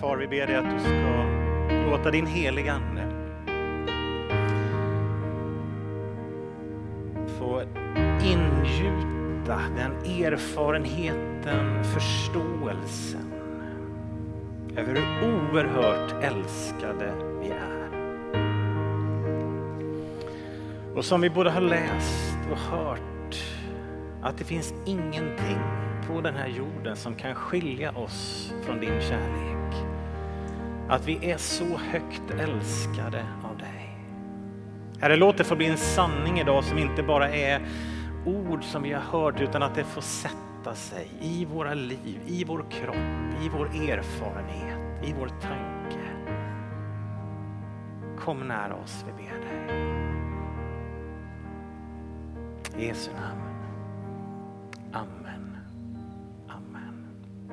Far, vi ber dig att du ska låta din heliga ande få ingjuta den erfarenheten, förståelsen över hur oerhört älskade vi är. Och som vi både har läst och hört, att det finns ingenting på den här jorden som kan skilja oss från din kärlek. Att vi är så högt älskade av dig. Herre, låt det få bli en sanning idag som inte bara är ord som vi har hört, utan att det får sätta sig i våra liv, i vår kropp, i vår erfarenhet, i vår tanke. Kom nära oss, vi ber dig. I Jesu namn. Amen. Amen.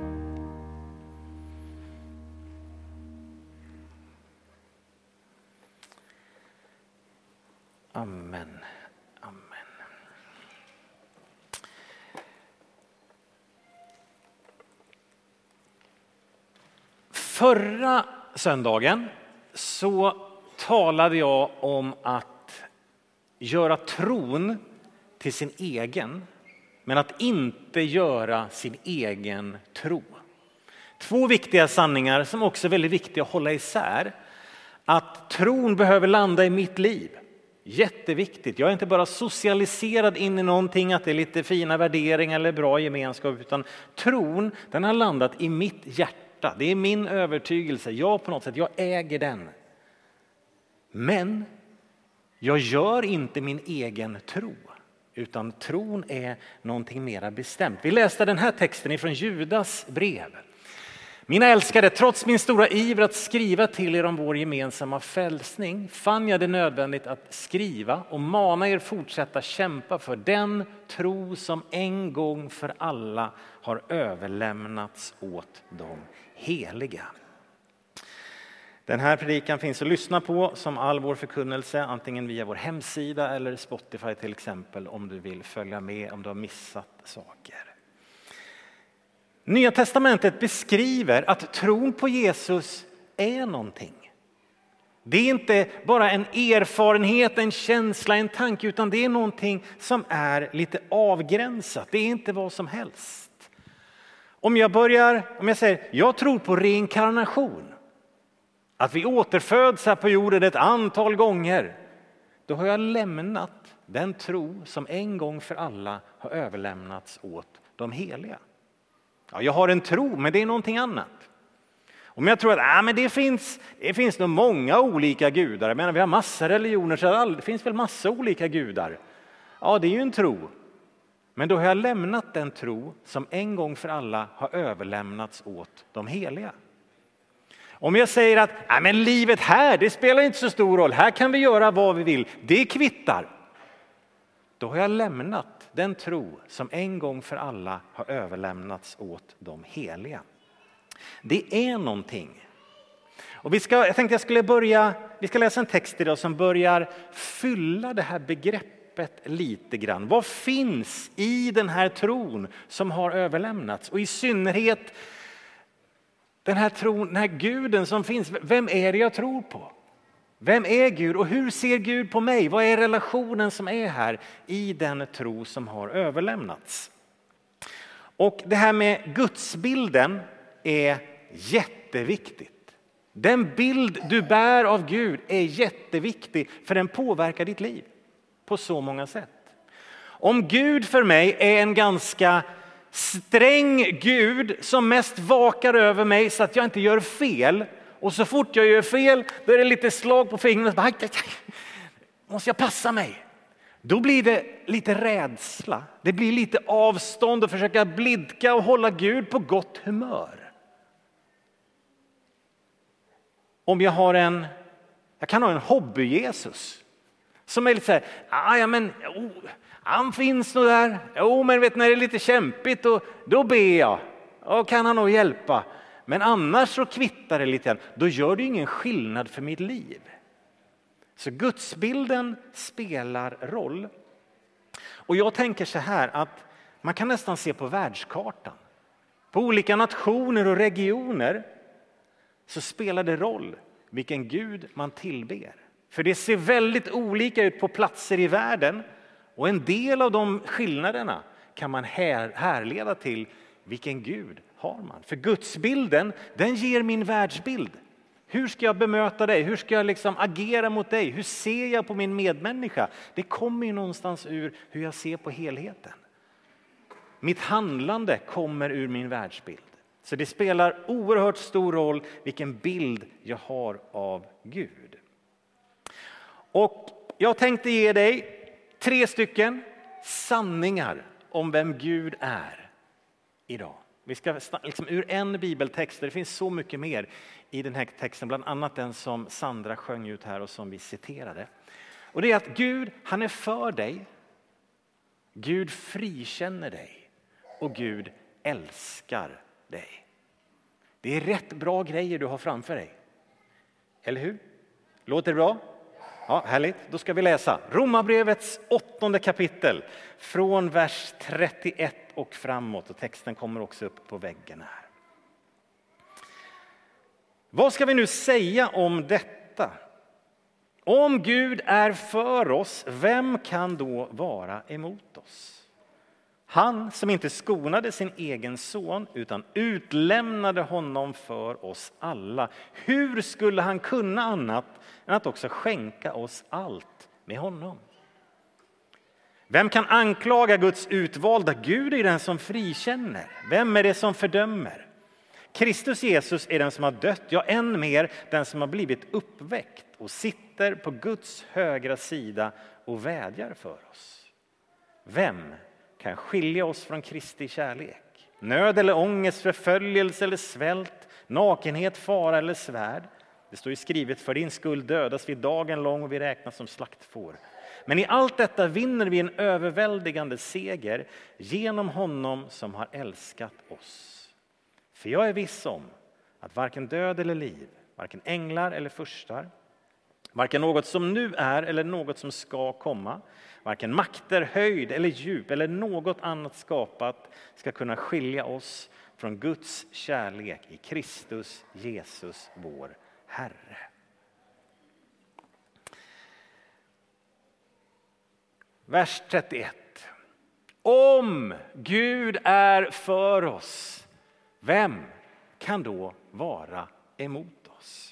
Amen. Amen. Förra söndagen så talade jag om att göra tron till sin egen, men att inte göra sin egen tro. Två viktiga sanningar som också är väldigt viktiga att hålla isär. Att tron behöver landa i mitt liv. Jätteviktigt. Jag är inte bara socialiserad in i någonting, att det är lite fina värderingar eller bra gemenskap, utan tron, den har landat i mitt hjärta. Det är min övertygelse. Jag på något sätt, jag äger den. Men jag gör inte min egen tro. Utan tron är någonting mera bestämt. Vi läste den här texten ifrån Judas brev. Mina älskade, trots min stora iver att skriva till er om vår gemensamma frälsning, fann jag det nödvändigt att skriva och mana er fortsätta kämpa för den tro som en gång för alla har överlämnats åt de heliga. Den här predikan finns att lyssna på som all vår förkunnelse, antingen via vår hemsida eller Spotify till exempel, om du vill följa med om du har missat saker. Nya testamentet beskriver att tron på Jesus är någonting. Det är inte bara en erfarenhet, en känsla, en tanke, utan det är någonting som är lite avgränsat. Det är inte vad som helst. Om jag säger, jag tror på reinkarnation. Att vi återföds här på jorden ett antal gånger. Då har jag lämnat den tro som en gång för alla har överlämnats åt de heliga. Ja, jag har en tro, men det är någonting annat. Om jag tror att men det finns nog många olika gudar. Jag menar, vi har massa religioner, så det finns väl massa olika gudar. Ja, det är ju en tro. Men då har jag lämnat den tro som en gång för alla har överlämnats åt de heliga. Om jag säger att men livet här, det spelar inte så stor roll. Här kan vi göra vad vi vill. Det kvittar. Då har jag lämnat den tro som en gång för alla har överlämnats åt de heliga. Det är någonting. Och vi ska läsa en text idag som börjar fylla det här begreppet lite grann. Vad finns i den här tron som har överlämnats? Och i synnerhet den här tron, den här guden som finns, vem är det jag tror på? Vem är Gud och hur ser Gud på mig? Vad är relationen som är här i den tro som har överlämnats? Och det här med gudsbilden är jätteviktigt. Den bild du bär av Gud är jätteviktig, för den påverkar ditt liv på så många sätt. Om Gud för mig är en ganska sträng Gud som mest vakar över mig så att jag inte gör fel, och så fort jag gör fel då är det lite slag på fingrarna, måste jag passa mig. Då blir det lite rädsla, det blir lite avstånd och försöka blidka och hålla Gud på gott humör. Om jag kan ha en hobby-Jesus som är lite så här, han finns nog där. Men vet när det är lite kämpigt då ber jag. Och kan han nog hjälpa. Men annars så kvittar det lite. Då gör det ingen skillnad för mitt liv. Så gudsbilden spelar roll. Och jag tänker så här att man kan nästan se på världskartan. På olika nationer och regioner så spelar det roll vilken Gud man tillber. För det ser väldigt olika ut på platser i världen, och en del av de skillnaderna kan man härleda till vilken Gud har man. För gudsbilden, den ger min världsbild. Hur ska jag bemöta dig? Hur ska jag liksom agera mot dig? Hur ser jag på min medmänniska? Det kommer ju någonstans ur hur jag ser på helheten. Mitt handlande kommer ur min världsbild. Så det spelar oerhört stor roll vilken bild jag har av Gud. Och jag tänkte ge dig 3 stycken sanningar om vem Gud är idag. Vi ska liksom ur en bibeltext, det finns så mycket mer i den här texten, bland annat den som Sandra sjöng ut här och som vi citerade. Och det är att Gud, han är för dig. Gud frikänner dig och Gud älskar dig. Det är rätt bra grejer du har framför dig. Eller hur? Låter det bra? Ja, härligt. Då ska vi läsa Romarbrevets 8:e kapitel från vers 31 och framåt. Och texten kommer också upp på väggen här. Vad ska vi nu säga om detta? Om Gud är för oss, vem kan då vara emot oss? Han som inte skonade sin egen son utan utlämnade honom för oss alla. Hur skulle han kunna annat än att också skänka oss allt med honom? Vem kan anklaga Guds utvalda? Gud är den som frikänner. Vem är det som fördömer? Kristus Jesus är den som har dött, ja än mer den som har blivit uppväckt och sitter på Guds högra sida och vädjar för oss. Vem kan skilja oss från Kristi kärlek? Nöd eller ångest, förföljelse eller svält, nakenhet, fara eller svärd. Det står ju skrivet, för din skull dödas vi dagen lång och vi räknas som slaktfår. Men i allt detta vinner vi en överväldigande seger genom honom som har älskat oss. För jag är viss om att varken död eller liv, varken änglar eller furstar, varken något som nu är eller något som ska komma, varken makter, höjd eller djup eller något annat skapat ska kunna skilja oss från Guds kärlek i Kristus Jesus vår Herre. Vers 31. Om Gud är för oss, vem kan då vara emot oss?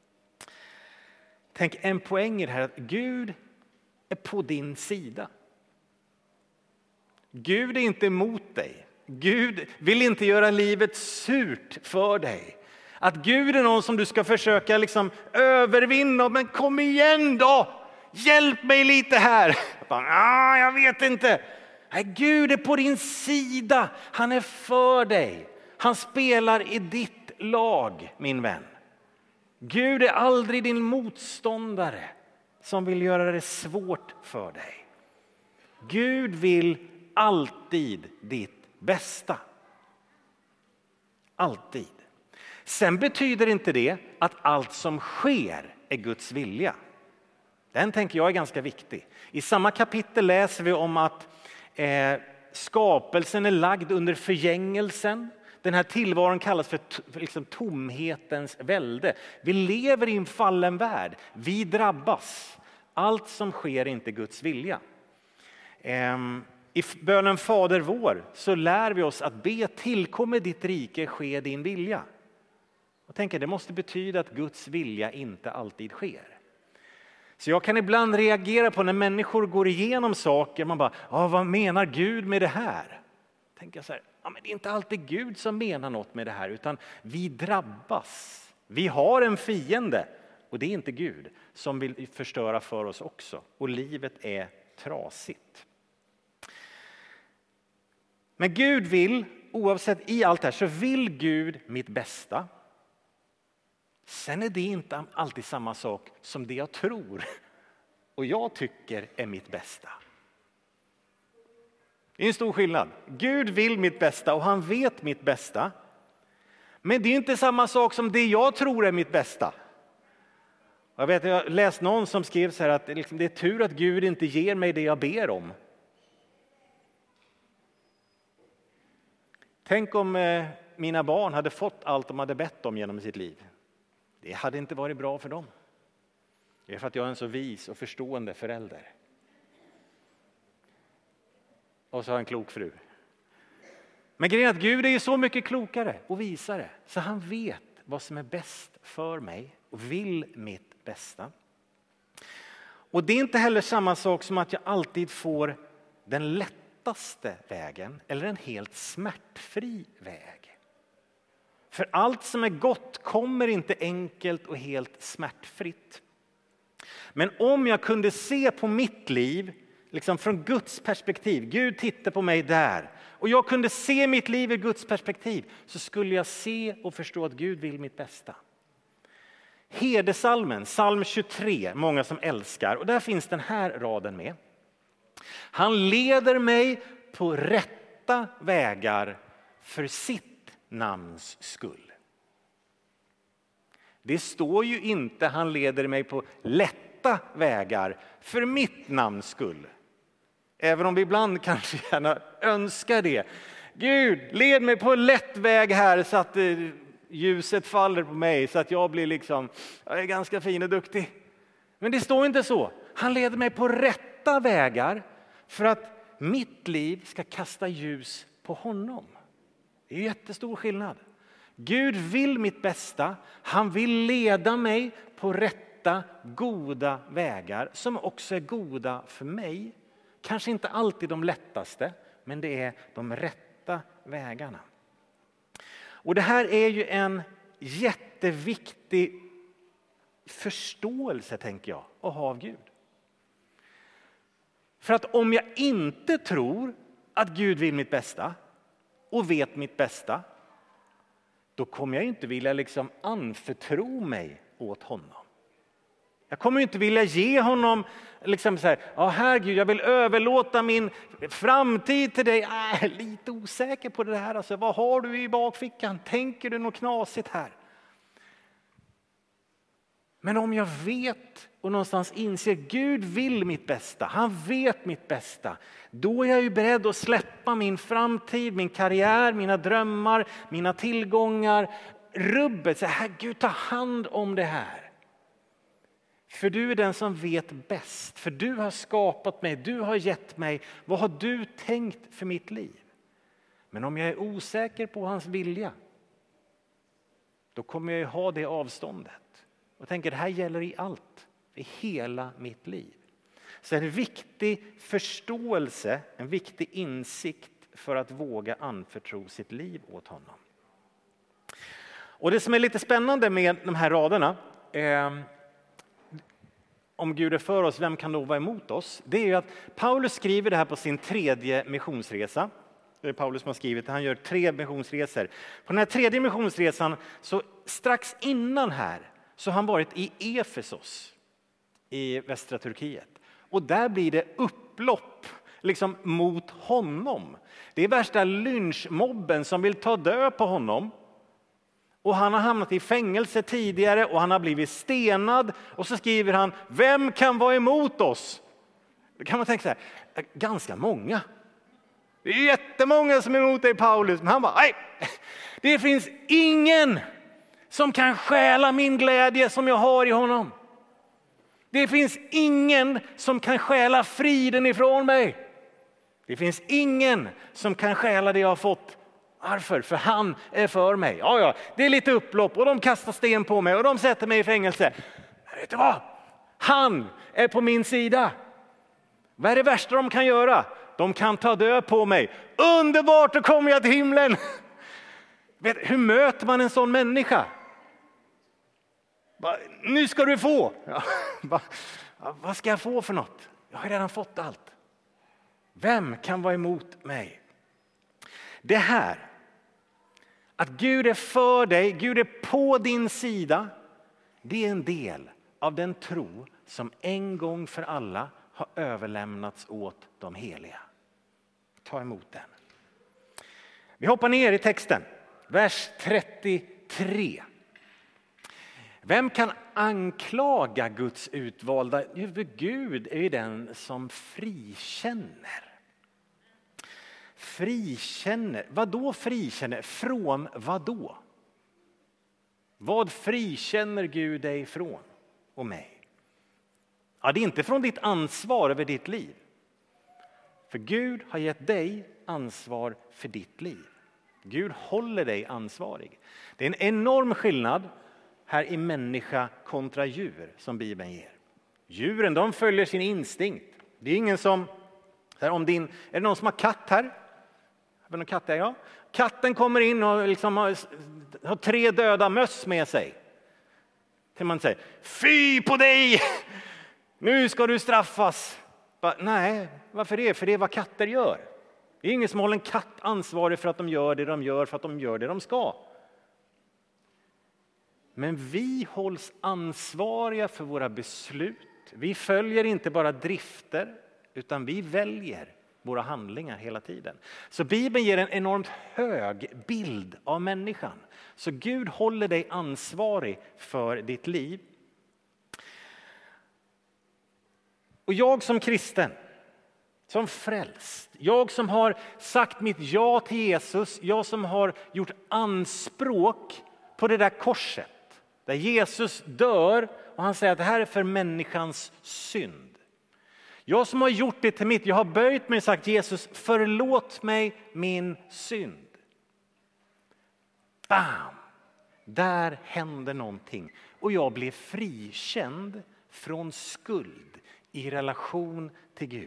Tänk en poäng i det här, att Gud är på din sida. Gud är inte emot dig. Gud vill inte göra livet surt för dig. Att Gud är någon som du ska försöka liksom övervinna. Men kom igen då! Hjälp mig lite här. Jag vet inte. Nej, Gud är på din sida. Han är för dig. Han spelar i ditt lag, min vän. Gud är aldrig din motståndare som vill göra det svårt för dig. Gud vill alltid ditt bästa. Alltid. Sen betyder inte det att allt som sker är Guds vilja. Den tänker jag är ganska viktig. I samma kapitel läser vi om att skapelsen är lagd under förgängelsen. Den här tillvaron kallas för liksom tomhetens välde. Vi lever i en fallen värld. Vi drabbas. Allt som sker är inte Guds vilja. I bönen Fader vår så lär vi oss att be, tillkommer ditt rike, ske din vilja. Och tänker, det måste betyda att Guds vilja inte alltid sker. Så jag kan ibland reagera på när människor går igenom saker. Man bara, vad menar Gud med det här? Tänker så här, men det är inte alltid Gud som menar något med det här. Utan vi drabbas. Vi har en fiende. Och det är inte Gud som vill förstöra för oss också. Och livet är trasigt. Men Gud vill, oavsett i allt det här, så vill Gud mitt bästa. Sen är det inte alltid samma sak som det jag tror och jag tycker är mitt bästa. Det är en stor skillnad. Gud vill mitt bästa och han vet mitt bästa. Men det är inte samma sak som det jag tror är mitt bästa. Jag har läst någon som skrev så här att det är tur att Gud inte ger mig det jag ber om. Tänk om mina barn hade fått allt de hade bett om genom sitt liv. Det hade inte varit bra för dem. Det är för att jag är en så vis och förstående förälder. Och så har jag en klok fru. Men grejen är att Gud är ju så mycket klokare och visare. Så han vet vad som är bäst för mig och vill mitt bästa. Och det är inte heller samma sak som att jag alltid får den lättaste vägen eller en helt smärtfri väg. För allt som är gott kommer inte enkelt och helt smärtfritt. Men om jag kunde se på mitt liv liksom från Guds perspektiv, Gud tittar på mig där, och jag kunde se mitt liv i Guds perspektiv, så skulle jag se och förstå att Gud vill mitt bästa. Herdesalmen, psalm 23, många som älskar, och där finns den här raden med. Han leder mig på rätta vägar för sitt namns skull. Det står ju inte han leder mig på lätta vägar för mitt namns skull. Även om vi ibland kanske gärna önskar det. Gud, led mig på en lätt väg här så att ljuset faller på mig. Så att jag blir jag är ganska fin och duktig. Men det står inte så. Han leder mig på rätta vägar för att mitt liv ska kasta ljus på honom. Det är en jättestor skillnad. Gud vill mitt bästa. Han vill leda mig på rätta, goda vägar som också är goda för mig. Kanske inte alltid de lättaste, men det är de rätta vägarna. Och det här är ju en jätteviktig förståelse, tänker jag, att ha av Gud. För att om jag inte tror att Gud vill mitt bästa och vet mitt bästa, då kommer jag inte vilja anförtro mig åt honom. Jag kommer inte vilja ge honom herregud, jag vill överlåta min framtid till dig. Jag är lite osäker på det här. Vad har du i bakfickan? Tänker du något knasigt här? Men om jag vet och någonstans inser Gud vill mitt bästa, han vet mitt bästa, då är jag ju beredd att släppa min framtid, min karriär, mina drömmar, mina tillgångar, rubbet. Så här, Gud, ta hand om det här. För du är den som vet bäst. För du har skapat mig, du har gett mig. Vad har du tänkt för mitt liv? Men om jag är osäker på hans vilja, då kommer jag ju ha det avståndet. Och tänker, det här gäller i allt, i hela mitt liv. Så en viktig förståelse, en viktig insikt för att våga anförtro sitt liv åt honom. Och det som är lite spännande med de här raderna, om Gud är för oss, vem kan då vara emot oss? Det är ju att Paulus skriver det här på sin 3:e missionsresa. Det är Paulus som har skrivit det. Han gör 3 missionsresor. På den här 3:e missionsresan, så strax innan här, så har han varit i Efesos i västra Turkiet. Och där blir det upplopp mot honom. Det är värsta lynchmobben som vill ta död på honom. Och han har hamnat i fängelse tidigare och han har blivit stenad. Och så skriver han, vem kan vara emot oss? Då kan man tänka så här, ganska många. Det är jättemånga som är emot dig, Paulus. Men han bara, nej, det finns ingen som kan stjäla min glädje som jag har i honom. Det finns ingen som kan stjäla friden ifrån mig. Det finns ingen som kan stjäla det jag har fått. Varför? För han är för mig. Ja, det är lite upplopp och de kastar sten på mig och de sätter mig i fängelse. Vet du vad? Han är på min sida. Vad är det värsta de kan göra? De kan ta död på mig. Underbart, då kommer jag till himlen. Hur möter man en sån människa? Nu ska du få. Vad ska jag få för något? Jag har redan fått allt. Vem kan vara emot mig? Det här, att Gud är för dig, Gud är på din sida, det är en del av den tro som en gång för alla har överlämnats åt de heliga. Ta emot den. Vi hoppar ner i texten, vers 33. Vem kan anklaga Guds utvalda? Gud är ju den som frikänner. Frikänner, vad då frikänner? Från vad då? Vad frikänner Gud dig från och mig? Ja, det är inte från ditt ansvar över ditt liv. För Gud har gett dig ansvar för ditt liv. Gud håller dig ansvarig. Det är en enorm skillnad här i människa kontra djur som Bibeln ger. Djuren, de följer sin instinkt. Det är ingen som... är det någon som har katt här? Har vi någon katt här? Ja. Katten kommer in och liksom har 3 döda möss med sig. Kan man säga, fy på dig! Nu ska du straffas. Nej, varför det? För det är vad katter gör. Det är ingen som håller en katt ansvarig för att de gör det de gör, för att de gör det de ska. Men vi hålls ansvariga för våra beslut. Vi följer inte bara drifter, utan vi väljer våra handlingar hela tiden. Så Bibeln ger en enormt hög bild av människan. Så Gud håller dig ansvarig för ditt liv. Och jag som kristen, som frälst, jag som har sagt mitt ja till Jesus, jag som har gjort anspråk på det där korset, där Jesus dör och han säger att det här är för människans synd. Jag som har gjort det till mitt, jag har böjt mig och sagt Jesus, förlåt mig min synd. Bam! Där händer någonting och jag blir frikänd från skuld i relation till Gud.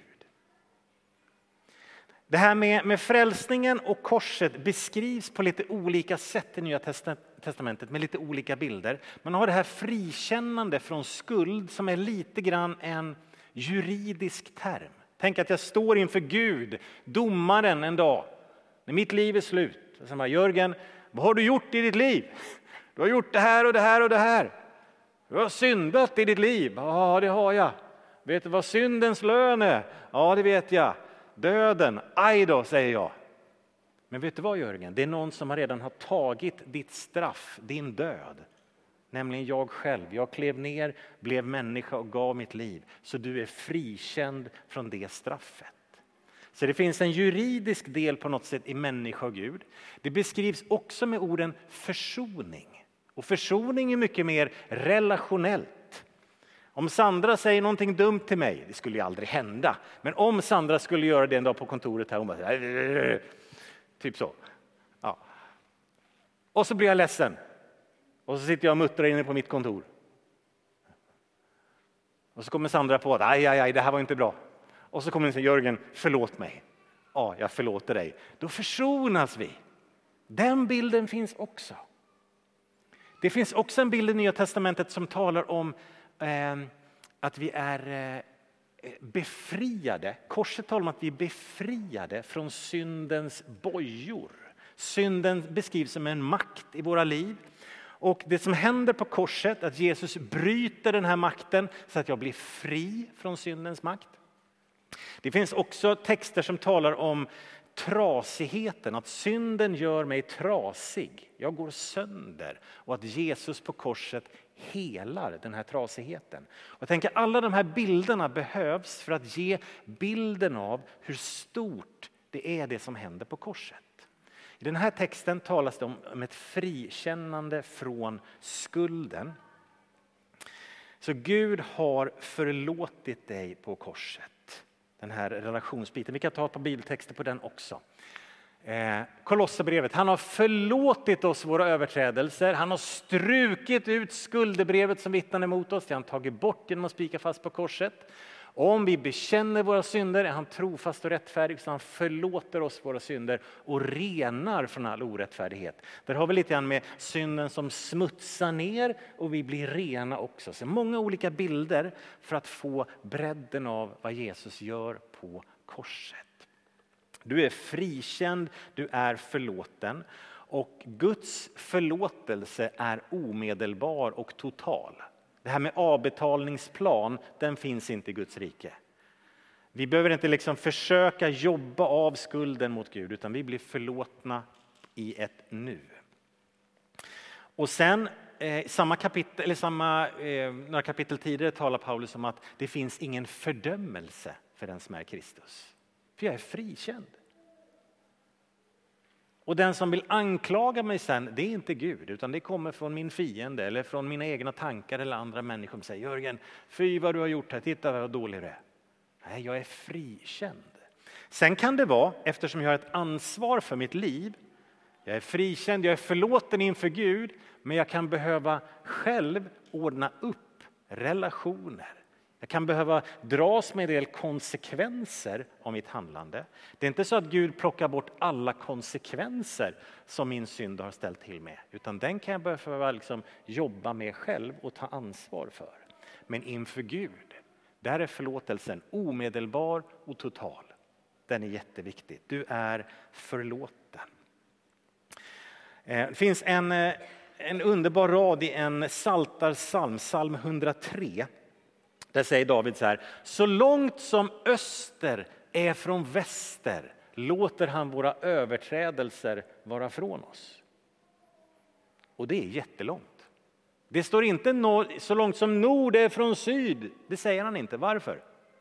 Det här med frälsningen och korset beskrivs på lite olika sätt i Nya testamentet med lite olika bilder. Man har det här frikännande från skuld som är lite grann en juridisk term. Tänk att jag står inför Gud, domaren en dag, när mitt liv är slut. Och så bara, Jörgen, vad har du gjort i ditt liv? Du har gjort det här och det här och det här. Du har syndat i ditt liv. Ja, det har jag. Vet du vad syndens lön är? Ja, det vet jag. Döden. Aj då, säger jag. Men vet du vad, Jörgen? Det är någon som redan har tagit ditt straff, din död. Nämligen jag själv. Jag klev ner, blev människa och gav mitt liv. Så du är frikänd från det straffet. Så det finns en juridisk del på något sätt i människa och Gud. Det beskrivs också med orden försoning. Och försoning är mycket mer relationellt. Om Sandra säger någonting dumt till mig, det skulle ju aldrig hända. Men om Sandra skulle göra det en dag på kontoret här, hon bara, typ så. Ja. Och så blir jag ledsen. Och så sitter jag och muttrar inne på mitt kontor. Och så kommer Sandra på att aj, det här var inte bra. Och så kommer den säga, Jörgen, förlåt mig. Ja, jag förlåter dig. Då försonas vi. Den bilden finns också. Det finns också en bild i Nya testamentet som talar om att vi är befriade. Korset talar om att vi är befriade från syndens bojor. Synden beskrivs som en makt i våra liv. Och det som händer på korset, att Jesus bryter den här makten så att jag blir fri från syndens makt. Det finns också texter som talar om trasigheten, att synden gör mig trasig. Jag går sönder och att Jesus på korset helar den här trasigheten. Och jag tänker alla de här bilderna behövs för att ge bilden av hur stort det är det som händer på korset. I den här texten talas det om ett frikännande från skulden. Så Gud har förlåtit dig på korset. Den här relationsbiten. Vi kan ta ett par bibeltexter på den också. Kolosserbrevet. Han har förlåtit oss våra överträdelser. Han har strukit ut skuldebrevet som vittnar emot oss. Det har han tagit bort genom att spika fast på korset. Om vi bekänner våra synder är han trofast och rättfärdig så han förlåter oss våra synder och renar från all orättfärdighet. Där har vi lite grann med synden som smutsar ner och vi blir rena också. Så många olika bilder för att få bredden av vad Jesus gör på korset. Du är frikänd, du är förlåten och Guds förlåtelse är omedelbar och total. Det här med avbetalningsplan, den finns inte i Guds rike. Vi behöver inte liksom försöka jobba av skulden mot Gud utan vi blir förlåtna i ett nu. Och sen samma kapitel, eller några kapitel tidigare talar Paulus om att det finns ingen fördömelse för den som är Kristus. För jag är frikänd. Och den som vill anklaga mig sen, det är inte Gud, utan det kommer från min fiende eller från mina egna tankar eller andra människor som säger: Jörgen, fy vad du har gjort här, titta vad dålig du är. Nej, jag är frikänd. Sen kan det vara, eftersom jag har ett ansvar för mitt liv, jag är frikänd, jag är förlåten inför Gud, men jag kan behöva själv ordna upp relationer. Jag kan behöva dras med en del konsekvenser av mitt handlande. Det är inte så att Gud plockar bort alla konsekvenser som min synd har ställt till med, utan den kan jag behöva jobba med själv och ta ansvar för. Men inför Gud, där är förlåtelsen omedelbar och total. Den är jätteviktig. Du är förlåten. Det finns en underbar rad i en psaltarpsalm, psalm 103. Där säger David så här: så långt som öster är från väster låter han våra överträdelser vara från oss. Och det är jättelångt. Det står inte så långt som nord är från syd. Det säger han inte. Varför?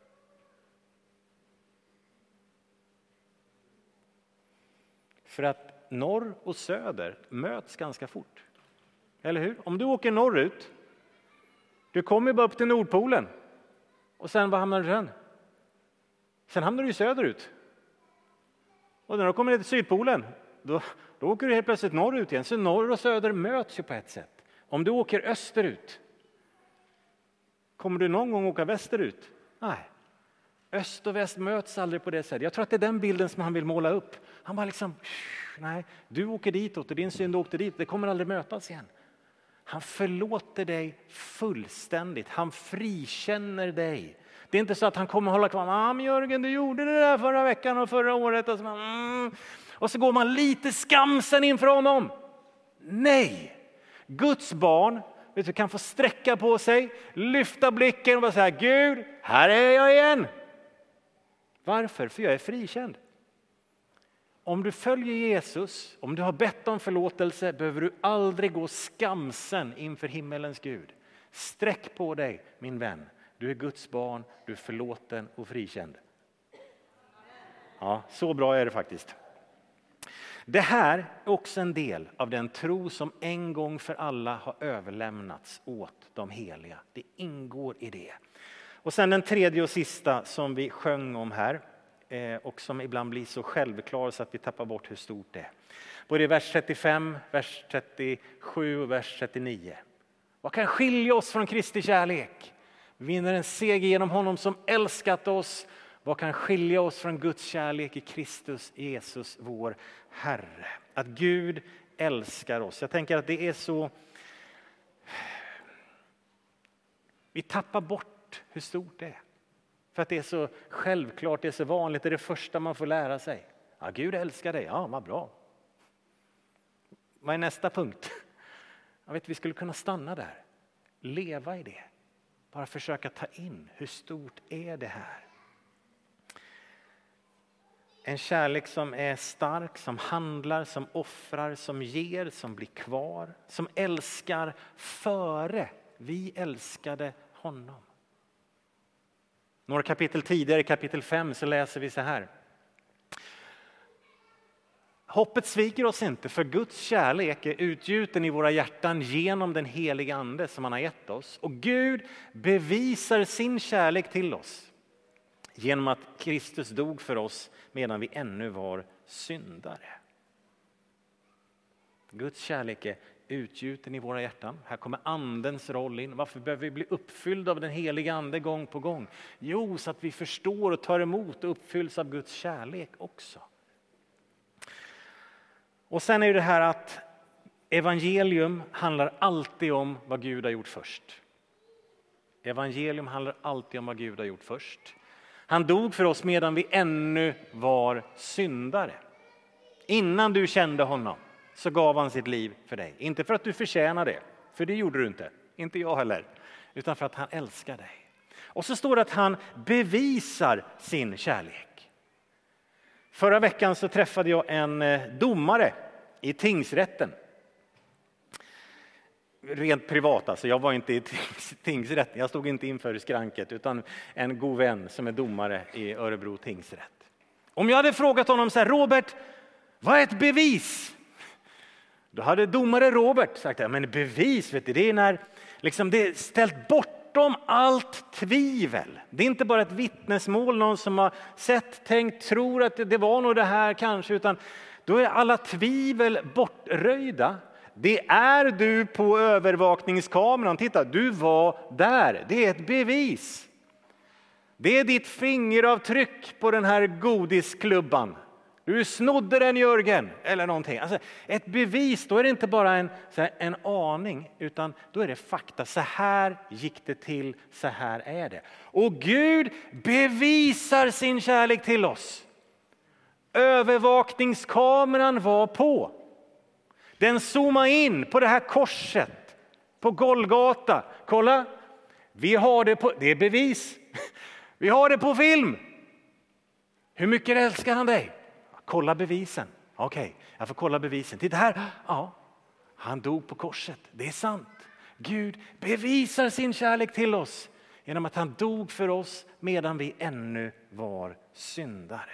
För att norr och söder möts ganska fort. Eller hur? Om du åker norrut, du kommer bara upp till Nordpolen. Och sen var hamnar du sen? Sen hamnar du söderut. Och när du kommer ner till Sydpolen, då åker du helt plötsligt norrut igen. Så norr och söder möts ju på ett sätt. Om du åker österut, kommer du någon gång åka västerut? Nej. Öst och väst möts aldrig på det sättet. Jag tror att det är den bilden som han vill måla upp. Han bara nej, du åker ditåt och din synd åkte dit. Det kommer aldrig mötas igen. Han förlåter dig fullständigt. Han frikänner dig. Det är inte så att han kommer hålla kvar. Men Jörgen, du gjorde det där förra veckan och förra året. Och så går man lite skamsen inför honom. Nej! Guds barn kan få sträcka på sig, lyfta blicken och bara säga: Gud, här är jag igen. Varför? För jag är frikänd. Om du följer Jesus, om du har bett om förlåtelse, behöver du aldrig gå skamsen inför himmelens Gud. Sträck på dig, min vän. Du är Guds barn, du är förlåten och frikänd. Ja, så bra är det faktiskt. Det här är också en del av den tro som en gång för alla har överlämnats åt de heliga. Det ingår i det. Och sen den tredje och sista som vi sjöng om här, och som ibland blir så självklar så att vi tappar bort hur stort det är. Både i vers 35, vers 37 och vers 39. Vad kan skilja oss från Kristi kärlek? Vi vinner en seger genom honom som älskat oss. Vad kan skilja oss från Guds kärlek i Kristus Jesus vår Herre? Att Gud älskar oss. Jag tänker att det är så... Vi tappar bort hur stort det är. För att det är så självklart, det är så vanligt, det är det första man får lära sig. Ja, Gud älskar dig, ja vad bra. Vad är nästa punkt? Jag vet, vi skulle kunna stanna där. Leva i det. Bara försöka ta in, hur stort är det här? En kärlek som är stark, som handlar, som offrar, som ger, som blir kvar. Som älskar före vi älskade honom. Några kapitel tidigare, i kapitel 5, så läser vi så här. Hoppet sviker oss inte, för Guds kärlek är utgjuten i våra hjärtan genom den heliga ande som han har gett oss. Och Gud bevisar sin kärlek till oss genom att Kristus dog för oss medan vi ännu var syndare. Guds kärlek är utgjuten i våra hjärtan. Här kommer andens roll in. Varför behöver vi bli uppfyllda av den heliga ande gång på gång? Jo, så att vi förstår och tar emot och uppfylls av Guds kärlek också. Och sen är det här att evangelium handlar alltid om vad Gud har gjort först. Evangelium handlar alltid om vad Gud har gjort först. Han dog för oss medan vi ännu var syndare. Innan du kände honom så gav han sitt liv för dig. Inte för att du förtjänar det, för det gjorde du inte. Inte jag heller. Utan för att han älskar dig. Och så står det att han bevisar sin kärlek. Förra veckan så träffade jag en domare i tingsrätten. Rent privat, alltså jag var inte i tingsrätten. Jag stod inte inför skranket, utan en god vän som är domare i Örebro tingsrätt. Om jag hade frågat honom så här: Robert, Vad är ett bevis? Då hade domare Robert sagt, ja, men bevis, vet du, det är när liksom det är ställt bortom allt tvivel. Det är inte bara ett vittnesmål, någon som har sett, tänkt, tror att det var nog det här kanske, utan då är alla tvivel bortröjda. Det är du på övervakningskameran. Titta, du var där. Det är ett bevis. Det är ditt fingeravtryck på den här godisklubban. Du snodde den, Jörgen, eller någonting. Alltså, ett bevis, då är det inte bara en aning, utan då är det fakta. Så här gick det till, så här är det. Och Gud bevisar sin kärlek till oss. Övervakningskameran var på. Den zoomade in på det här korset på Golgata. Kolla, vi har det på, det är bevis. Vi har det på film. Hur mycket älskar han dig? Kolla bevisen. Okej, jag får kolla bevisen. Titta här. Ja, han dog på korset. Det är sant. Gud bevisar sin kärlek till oss genom att han dog för oss medan vi ännu var syndare.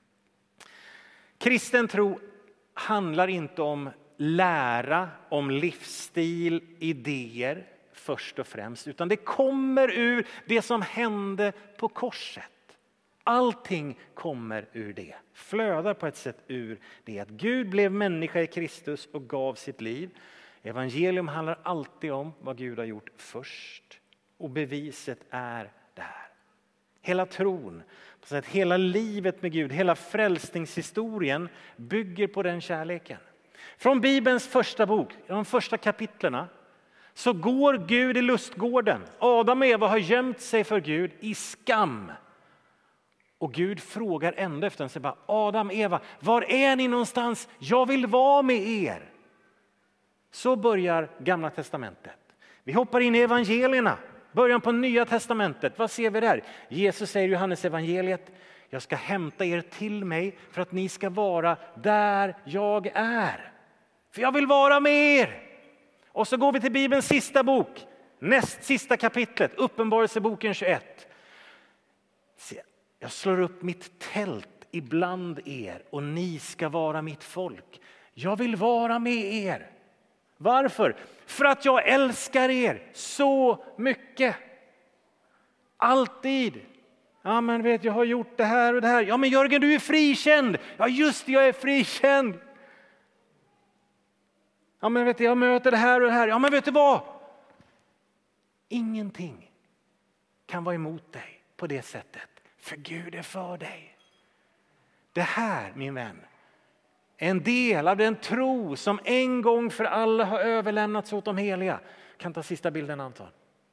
Kristen tro handlar inte om lära, om livsstil, idéer först och främst, utan det kommer ur det som hände på korset. Allting kommer ur det, flödar på ett sätt ur det. Att Gud blev människa i Kristus och gav sitt liv. Evangelium handlar alltid om vad Gud har gjort först. Och beviset är där. Hela tron, så att hela livet med Gud, hela frälsningshistorien bygger på den kärleken. Från Bibelns första bok, de första kapitlerna, så går Gud i lustgården. Adam och Eva har gömt sig för Gud i skam. Och Gud frågar ända efter sig bara, Adam, Eva, var är ni någonstans? Jag vill vara med er. Så börjar Gamla testamentet. Vi hoppar in i evangelierna. Början på Nya testamentet. Vad ser vi där? Jesus säger i Johannes evangeliet, jag ska hämta er till mig för att ni ska vara där jag är. För jag vill vara med er. Och så går vi till Bibelns sista bok. Näst sista kapitlet, Uppenbarelseboken 21. Jag slår upp mitt tält ibland er och ni ska vara mitt folk. Jag vill vara med er. Varför? För att jag älskar er så mycket. Alltid. Ja, men vet jag har gjort det här och det här. Ja, men Jörgen, du är frikänd. Ja, just det, jag är frikänd. Ja, men vet du, jag möter det här och det här. Ja, men vet du vad? Ingenting kan vara emot dig på det sättet. För Gud är för dig. Det här, min vän, är en del av den tro som en gång för alla har överlämnats åt de heliga. Kan ta sista bilden, Anton.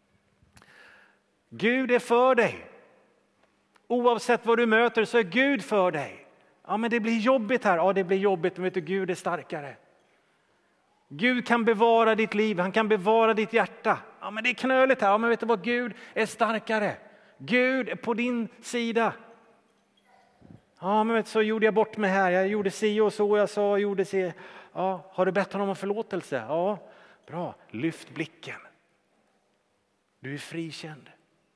Gud är för dig. Oavsett vad du möter så är Gud för dig. Ja, men det blir jobbigt här. Ja, det blir jobbigt, men vet du, Gud är starkare. Gud kan bevara ditt liv, han kan bevara ditt hjärta. Ja, men det är knöligt här. Ja, men vet du vad, Gud är starkare. Gud är på din sida. Ja, men vet du, så gjorde jag bort mig här. Jag gjorde si och så, jag sa, gjorde si. Ja, har du bett honom om förlåtelse? Ja, bra. Lyft blicken. Du är frikänd.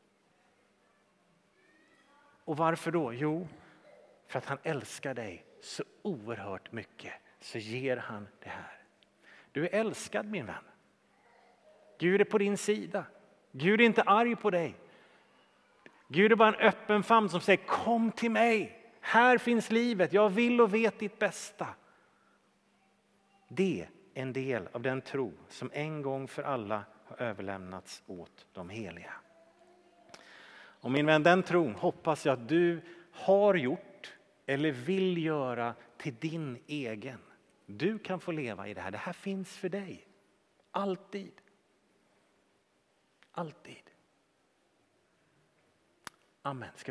Och varför då? Jo, för att han älskar dig så oerhört mycket så ger han det här. Du är älskad, min vän. Gud är på din sida. Gud är inte arg på dig. Gud är bara en öppen famn som säger, kom till mig. Här finns livet. Jag vill och vet ditt bästa. Det är en del av den tro som en gång för alla har överlämnats åt de heliga. Och min vän, den tron hoppas jag att du har gjort eller vill göra till din egen. Du kan få leva i det här. Det här finns för dig. Alltid. Alltid. Amen. Ska vi